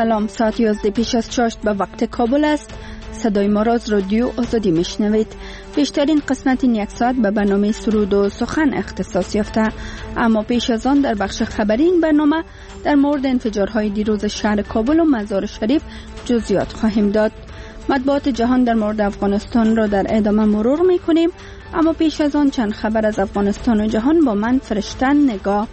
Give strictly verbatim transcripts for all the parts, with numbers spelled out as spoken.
سلام، ساعت یازده پیش از چاشت به وقت کابل است. صدای ما را از رادیو آزادی میشنوید. بیشترین قسمت این یک ساعت به برنامه سرود و سخن اختصاص یافته، اما پیش از آن در بخش خبری این برنامه در مورد انفجارهای دیروز شهر کابل و مزار شریف جزئیات خواهیم داد. مطبوعات جهان در مورد افغانستان را در ادامه مرور میکنیم، اما پیش از آن چند خبر از افغانستان و جهان با من فرشتن نگاه.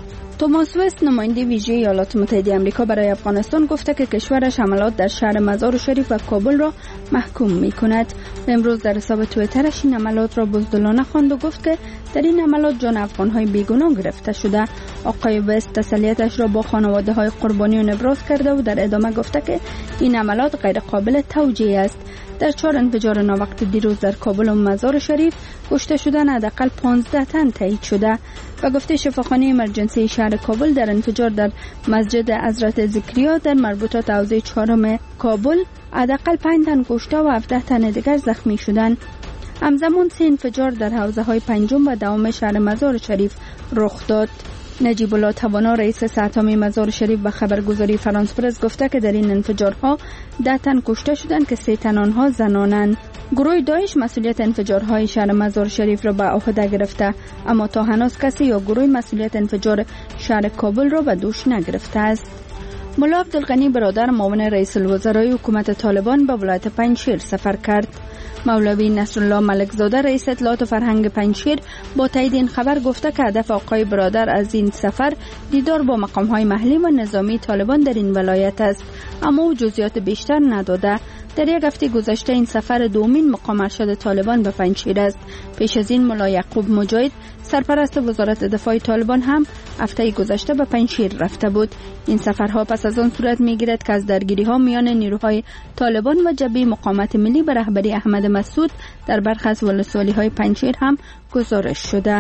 توماس وست، نماینده ویژه ایالات متحده آمریکا برای افغانستان، گفته که کشورش حملات در شهر مزار شریف و کابل را محکوم می کند. امروز در حساب توییترش این حملات را بزدلانه خواند و گفت که در این حملات جان افغان‌های بیگناه گرفته شده. آقای وست تسلیتش را با خانواده‌های قربانیان ابراز کرده و در ادامه گفته که این حملات غیر قابل توجیه است. در چهار انفجار ناوقت دیروز در کابل و مزار شریف کشته شدن حداقل پانزده تن تایید شده. و گفته شفاخانه امرجنسی شهر کابل در انفجار در مسجد حضرت زکریا در مربوطات حوزه چهارم کابل حداقل پنج تن کشته و هفده تن دیگر زخمی شدند. همزمان سه انفجار در حوزه های پنجم و دوم شهر مزار شریف رخ داد. نجیب الله توانا، رئیس ساتمی مزار شریف، به خبرگزاری فرانس پرس گفته که در این انفجارها ده تن کشته شدند که سه تن آنها زنانند. گروه داعش مسئولیت انفجارهای شهر مزار شریف را به عهده گرفته، اما تا هنوز کسی یا گروه مسئولیت انفجار شهر کابل را به دوش نگرفته است. ملا عبدالغنی برادر معاون رئیس الوزرای حکومت طالبان به ولایت پنجشیر سفر کرد. مولوی نصرالله ملکزاده، رئیس اطلاعات و فرهنگ پنجشیر، با تایید این خبر گفته که هدف آقای برادر از این سفر دیدار با مقام‌های محلی و نظامی طالبان در این ولایت است، اما او جزئیات بیشتر نداده. در یک هفته گذشته این سفر دومین مقام ارشد طالبان به پنجشیر است. پیش از این ملا یعقوب مجاهد، سرپرست وزارت دفاع طالبان، هم هفته گذشته به پنجشیر رفته بود. این سفرها پس از آن صورت می‌گیرد که از درگیری‌ها میان نیروهای طالبان و جبهه مقاومت ملی به رهبری احمد مسعود در برخی از ولسوالی‌های پنجشیر هم گزارش شده.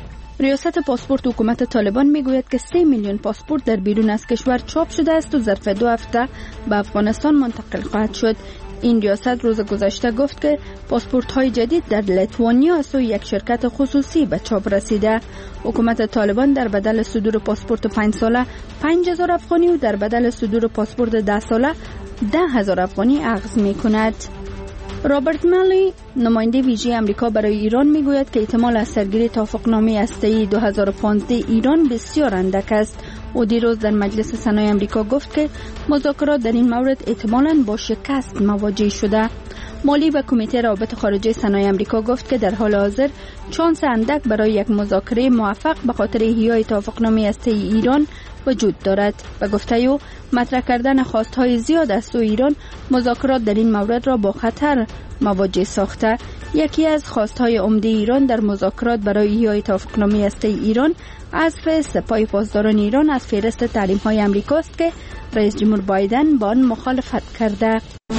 ریاست پاسپورت حکومت طالبان میگوید که سه میلیون پاسپورت در بیرون از کشور چاپ شده است و ظرف دو هفته به افغانستان منتقل خواهد شد. این ریاست روز گذشته گفت که پاسپورت های جدید در لیتوانیا از سوی یک شرکت خصوصی به چاپ رسیده. حکومت طالبان در بدل صدور پاسپورت پنج ساله پنج هزار افغانی و در بدل صدور پاسپورت ده ساله ده هزار افغانی اخذ می کند. رابرت مالی، نماینده ویژه آمریکا برای ایران، میگوید که احتمال از سرگیری توافقنامه هسته‌ای دو هزار و پانزده ایران بسیار اندک است. او دیروز در مجلس سنای آمریکا گفت که مذاکرات در این مورد احتمالاً با شکست مواجه شده. مالی و کمیته روابط خارجه سنای آمریکا گفت که در حال حاضر چانس اندک برای یک مذاکره موفق به خاطر احیای توافقنامه هسته‌ای ایران وجود دارد. و گفته او مطرح کردن خواستهای زیاد از سوی ایران مذاکرات در این مورد را با خطر مواجه ساخته. یکی از خواستهای عمده ایران در مذاکرات برای احیای توافقنامه هسته‌ای ایران حذف سپاه پاسداران ایران از فهرست تحریم‌های آمریکا است که رئیس جمهور بایدن با آن مخالفت کرده.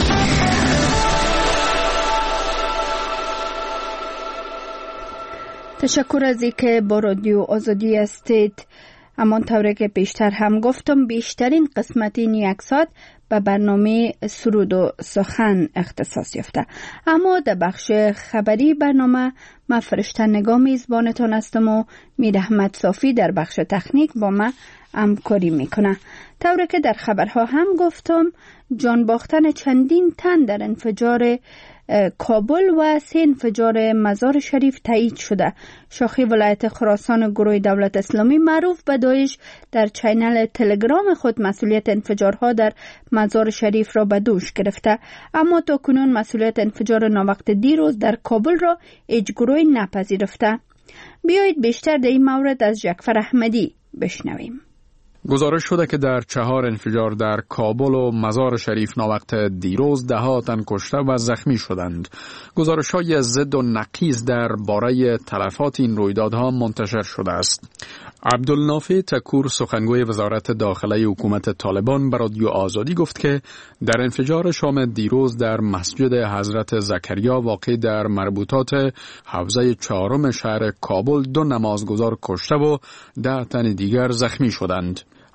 تشکر از اینکه با رادیو آزادی هستید. همانطوری که پیشتر هم گفتم، بیشترین قسمت این یک ساعت به برنامه سرود و سخن اختصاص یافته، اما در بخش خبری برنامه من فرشته نگاه میزبانتان هستم و میر احمد صافی در بخش تکنیک با من همکاری میکنه. طوری که در خبرها هم گفتم، جان باختن چندین تن در انفجار کابل و سه انفجار مزار شریف تایید شده. شاخی ولایت خراسان گروه دولت اسلامی معروف به داعش در چینل تلگرام خود مسئولیت انفجارها در مزار شریف را به دوش گرفته، اما تا کنون مسئولیت انفجار ناوقت دیروز در کابل را هیچ گروهی نپذیرفته. بیایید بیشتر در این مورد از جعفر احمدی بشنویم. گزارش شده که در چهار انفجار در کابل و مزار شریف ناوقت دیروز ده ها تن کشته و زخمی شدند. گزارش‌های ضد و نقیض در باره تلفات این رویدادها منتشر شده است. عبدالنافع تکور، سخنگوی وزارت داخله حکومت طالبان، به رادیو آزادی گفت که در انفجار شام دیروز در مسجد حضرت زکریا واقع در مربوطات حوزه چهارم شهر کابل دو نمازگزار کشته و ده تن دیگر زخمی شدند.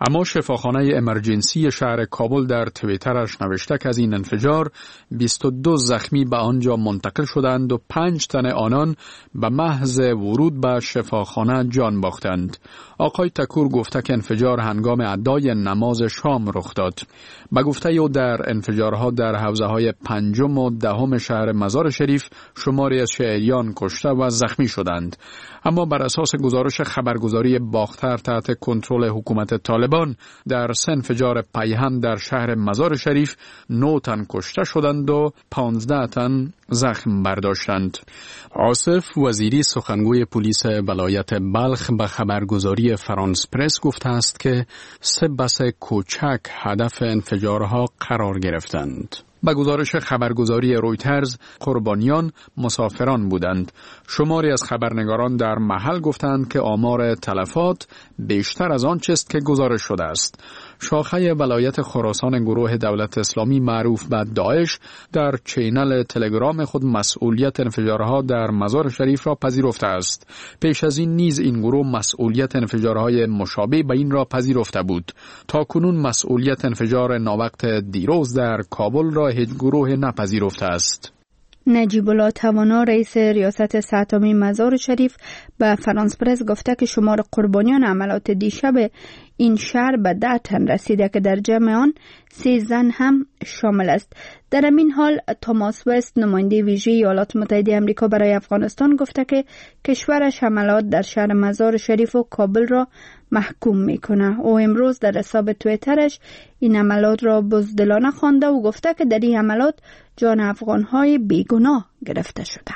اما شفاخانه امرجنسی شهر کابل در توییترش نوشته که از این انفجار بیست و دو زخمی به آنجا منتقل شدند و پنج تن آنان به محض ورود به شفاخانه جان باختند. آقای تکور گفته که انفجار هنگام ادای نماز شام رخ داد. به گفته او در انفجارها در حوزه های پنجم و دهم شهر مزار شریف شماری از شهریان کشته و زخمی شدند. اما بر اساس گزارش خبرگزاری باختر تحت کنترل حکومت طالبان در سه انفجار پیهم در شهر مزار شریف نه تن کشته شدند و پانزده تن زخم برداشتند. آصف وزیری سخنگوی پلیس ولایت بلخ به خبرگزاری فرانس پرس گفته است که سه بس کوچک هدف انفجارها قرار گرفتند. به گزارش خبرگزاری رویترز قربانیان مسافران بودند. شماری از خبرنگاران در محل گفتند که آمار تلفات بیشتر از آنچه است که گزارش شده است. شاخه ولایت خراسان گروه دولت اسلامی معروف به داعش در چینل تلگرام خود مسئولیت انفجارها در مزار شریف را پذیرفته است. پیش از این نیز این گروه مسئولیت انفجارهای مشابه به این را پذیرفته بود. تا کنون مسئولیت انفجار ناوقت دیروز در کابل را هیچ گروه نپذیرفته است. نجیب الله توانا رئیس ریاست سه‌تامین مزار شریف به فرانس پرس گفته که شمار قربانیان عملات دیشب این شهر به ده تن رسیده که در جمع آن سه زن هم شامل است. در این حال توماس وست نماینده ویژه ایالات متحده آمریکا برای افغانستان گفته که کشورش حملات در شهر مزار شریف و کابل را محکوم میکنه. او امروز در حساب توییترش این حملات را بزدلانه خوانده و گفته که در این حملات جان افغانهای بیگناه گرفته شده.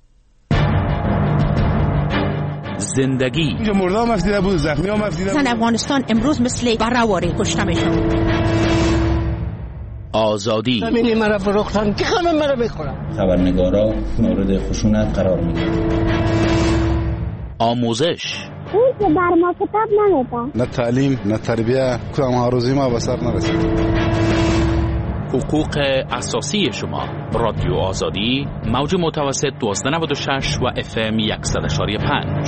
زندگی مرده هم افزیده بود، زخمی هم افزیده بود. زن افغانستان امروز مثل برهواری کشته میشن. آزادی همینی مرا فروختن که همه مرا بخورن. خبرنگارا مورد خشونت قرار میگیرن. آموزش اون که بر ما کتاب نمیده. نه تعلیم نه تربیه کدام هاروزی ما به سر نرسید. حقوق اساسی شما. رادیو آزادی موج متوسط دوازده نود و شش و اف ام صد و پنج.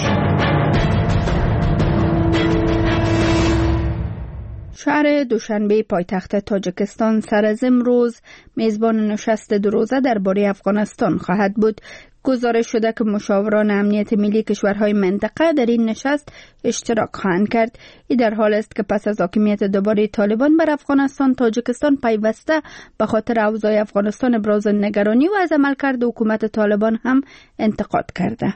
شهر دوشنبه پایتخت تاجیکستان سر از امروز میزبان نشست دو روزه درباره افغانستان خواهد بود. گزارش شده که مشاوران امنیت ملی کشورهای منطقه در این نشست اشتراک خواهند کرد. این در حال است که پس از حاکمیت دوباره طالبان بر افغانستان، تاجیکستان پیوسته به خاطر اوضاع افغانستان ابراز نگرانی و از عملکرد حکومت طالبان هم انتقاد کرده.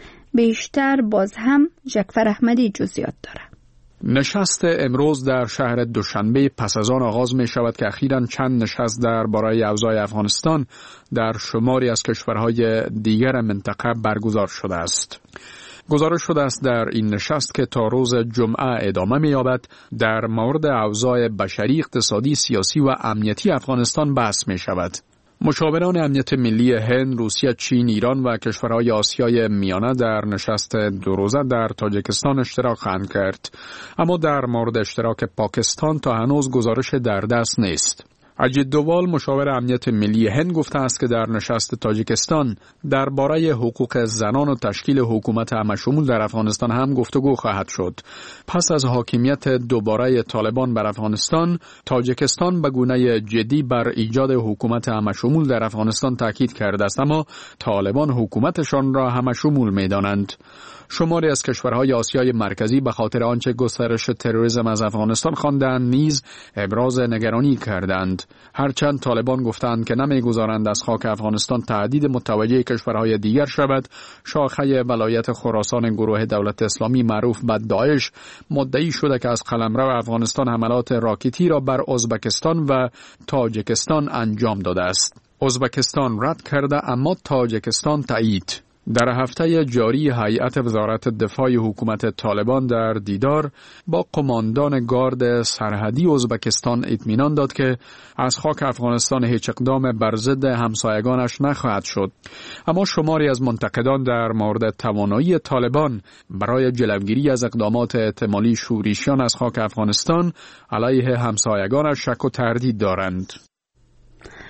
بیشتر باز هم جعفر احمدی جزئیات داره. نشست امروز در شهر دوشنبه پس از آن آغاز می شود که اخیراً چند نشست درباره اوضاع افغانستان در شماری از کشورهای دیگر منطقه برگزار شده است. گزارش شده است در این نشست که تا روز جمعه ادامه می یابد در مورد اوضاع بشری، اقتصادی، سیاسی و امنیتی افغانستان بحث می شود. مشاوران امنیت ملی هند، روسیه، چین، ایران و کشورهای آسیای میانه در نشست دو روزه در تاجیکستان اشتراک خواهند کرد. اما در مورد اشتراک پاکستان تا هنوز گزارش در دست نیست. اجید دووال مشاور امنیت ملی هند گفته است که در نشست تاجیکستان درباره حقوق زنان و تشکیل حکومت همشمول در افغانستان هم گفتگو خواهد شد. پس از حاکمیت دوباره طالبان بر افغانستان، تاجیکستان به گونه جدی بر ایجاد حکومت همشمول در افغانستان تاکید کرده است، اما طالبان حکومتشان را همشمول می‌دانند. شماری از کشورهای آسیای مرکزی به خاطر آنچه گسترش تروریسم از افغانستان خواندند نیز ابراز نگرانی کردند. هرچند طالبان گفتند که نمیگذارند از خاک افغانستان تهدید متوجه کشورهای دیگر شود، شاخه ولایت خراسان گروه دولت اسلامی معروف به داعش مدعی شده که از قلمرو افغانستان حملات راکتی را بر ازبکستان و تاجیکستان انجام داده است. ازبکستان رد کرده اما تاجیکستان تایید. در هفته جاری هیئت وزارت دفاع حکومت طالبان در دیدار با قماندان گارد سرحدی ازبکستان اطمینان داد که از خاک افغانستان هیچ اقدام بر ضد همسایگانش نخواهد شد. اما شماری از منتقدان در مورد توانایی طالبان برای جلوگیری از اقدامات احتمالی شورشیان از خاک افغانستان علیه همسایگانش شک و تردید دارند.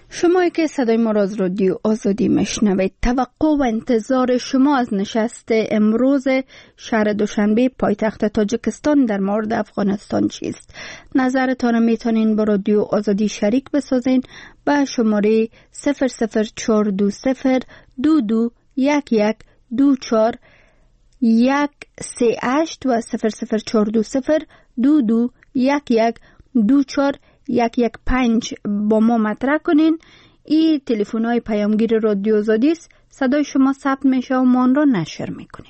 شمایی که صدای ما را از رادیو آزادی میشنوید، توقع و انتظار شما از نشست امروز شهر دوشنبه پایتخت تاجیکستان در مورد افغانستان چیست؟ نظرتان میتونین با رادیو آزادی شریک بسازین به شماره صفر صفر چهار دو صفر دو دو یک یک دو چهار یک سه هشت و صفر صفر چهار دو صفر دو دو یک یک دو چهار یک یک پنج با ما مطرح کنین. این تلفن های پیامگیر رادیو آزادی است. صدای شما ثبت میشه و ما آن را نشر میکنیم.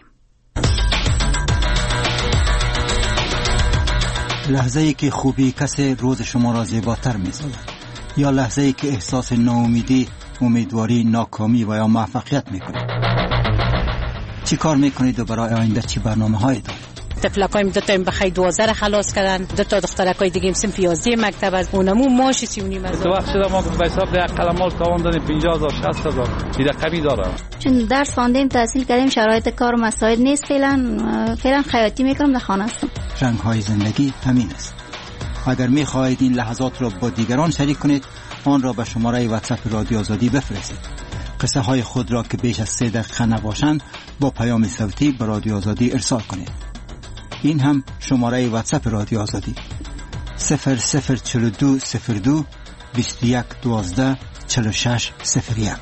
لحظه ای که خوبی کسی روز شما را زیباتر می‌سازد، یا لحظه ای که احساس ناامیدی، امیدواری، ناکامی و یا موفقیت میکنید. چی کار میکنید و برای آینده چی برنامه هایی دارید؟ تفلکایم دو تا بخای دوازده خلاص کردن، دو تا دخترکای دیگه صنف یازده مکتب از اونمو ماش سی و نیم هزار. تو وقت شده ما به حساب ده قلمال تاوان دادیم پنجاه هزار شصت هزار این رقمی داره. چون درس خواندیم تحصیل کردیم شرایط کار مساعد نیست، فعلا فعلا خیاطی میکنم در خانه هستم. رنگ های زندگی همین است. اگر میخواهید این لحظات را با دیگران شریک کنید، آن را به شماره واتساپ رادیو آزادی بفرستید. قصه های خود را که بیش از سه دقیقه نباشند با پیام صوتی به رادیو آزادی ارسال کنید. این هم شماره واتساپ رادیو آزادی صفر صفر چهل و دو صفر دو بیست و یک دوازده چهل و شش صفر یک.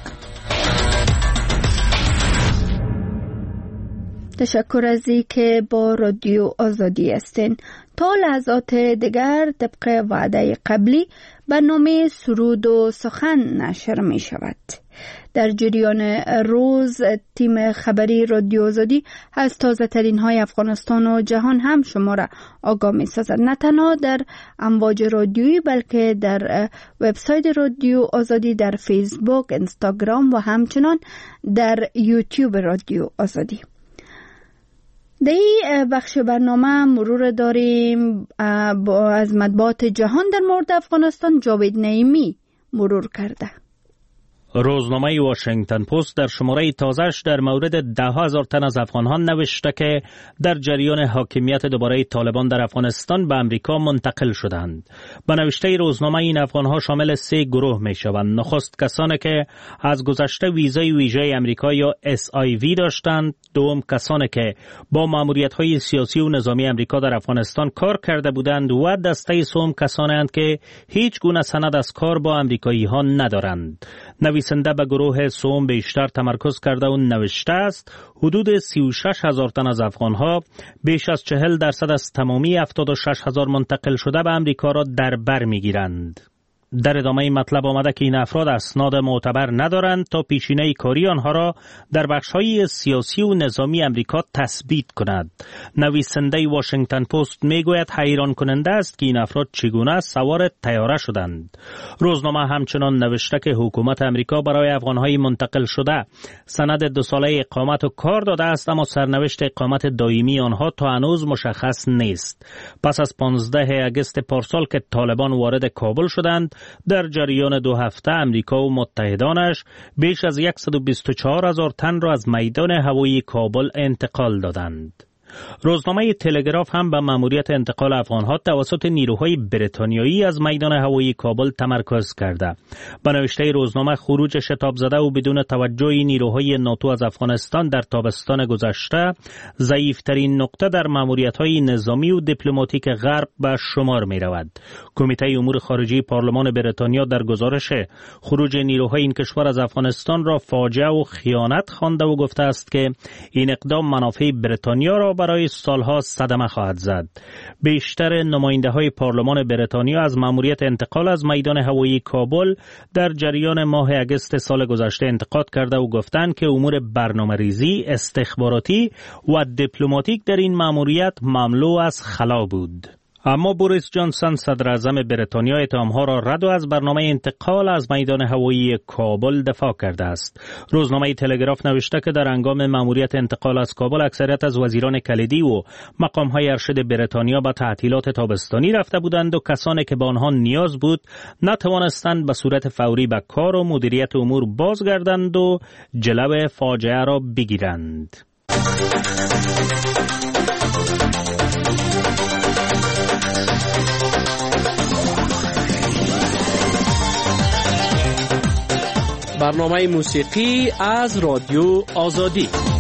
تشکر از این که با رادیو آزادی هستین. تا لحظات دیگر طبق وعده قبلی برنامه سرود و سخن نشر می شود. در جریان روز تیم خبری رادیو آزادی از تازه ترین های افغانستان و جهان هم شما را آگاه می سازد، نه تنها در امواج رادیویی بلکه در وبسایت رادیو آزادی، در فیسبوک، اینستاگرام و همچنان در یوتیوب رادیو آزادی. در این بخش برنامه مرور داریم از مطبوعات جهان در مورد افغانستان. جاوید نعیمی مرور کرده. روزنامه واشنگتن پست در شماره تازه‌اش در مورد ده هزار تن از افغان‌ها نوشته که در جریان حاکمیت دوباره طالبان در افغانستان به امریکا منتقل شدند. به نوشته روزنامه این افغان‌ها شامل سه گروه می‌شوند. نخست کسانی که از گذشته ویزای ویژه امریکا یا اس آی وی داشتند، دوم کسانی که با ماموریت‌های سیاسی و نظامی امریکا در افغانستان کار کرده بودند و دسته سوم کسانی اند که هیچ گونه سند از کار با امریکایی‌ها ندارند. نویسنده به گروه سوم بیشتر تمرکز کرده و نوشته است حدود سی و شش هزار تن از افغانها، بیش از چهل درصد از تمامی هفتاد و شش هزار منتقل شده به امریکا را در بر میگیرند. در ادامه مطلب آمده که این افراد اسناد معتبر ندارند تا پیشینه کاری آنها را در بخش‌های سیاسی و نظامی امریکا تثبیت کند. نویسنده واشنگتن پست میگوید حیران کننده است که این افراد چگونه سوار طیاره شدند. روزنامه همچنان نوشته که حکومت امریکا برای افغان‌های منتقل شده سند دو ساله اقامت و کار داده است، اما سرنوشت اقامت دائمی آنها تا هنوز مشخص نیست. پس از پانزده آگوست پارسال که طالبان وارد کابل شدند، در جریان دو هفته امریکا و متحدانش بیش از صد و بیست و چهار هزار تن را از میدان هوایی کابل انتقال دادند. روزنامه تلگراف هم به مأموریت انتقال افغانها توسط نیروهای بریتانیایی از میدان هوایی کابل تمرکز کرده. به نوشته روزنامه خروج شتاب زده و بدون توجه نیروهای ناتو از افغانستان در تابستان گذشته ضعیفترین نقطه در مأموریت‌های نظامی و دیپلماتیک غرب به شمار می‌رود. کمیته امور خارجه پارلمان بریتانیا در گزارش خروج نیروهای این کشور از افغانستان را فاجعه و خیانت خوانده و گفته است که این اقدام منافع بریتانیا را برای سالها صدمه خواهد زد. بیشتر نماینده های پارلمان بریتانیا از مأموریت انتقال از میدان هوایی کابل در جریان ماه اگست سال گذشته انتقاد کرده و گفتند که امور برنامه‌ریزی، استخباراتی و دیپلماتیک در این مأموریت مملو از خلا بود. اما بوریس جانسون صدر اعظم بریتانیا اتهام‌ها را رد و از برنامه انتقال از میدان هوایی کابل دفاع کرده است. روزنامه تلگراف نوشته که در هنگام مأموریت انتقال از کابل اکثریت از وزیران کلیدی و مقام‌های ارشد بریتانیا به تعطیلات تابستانی رفته بودند و کسانی که به آنها نیاز بود نتوانستند به صورت فوری به کار و مدیریت امور بازگردند و جلو فاجعه را بگیرند. برنامه موسیقی از رادیو آزادی.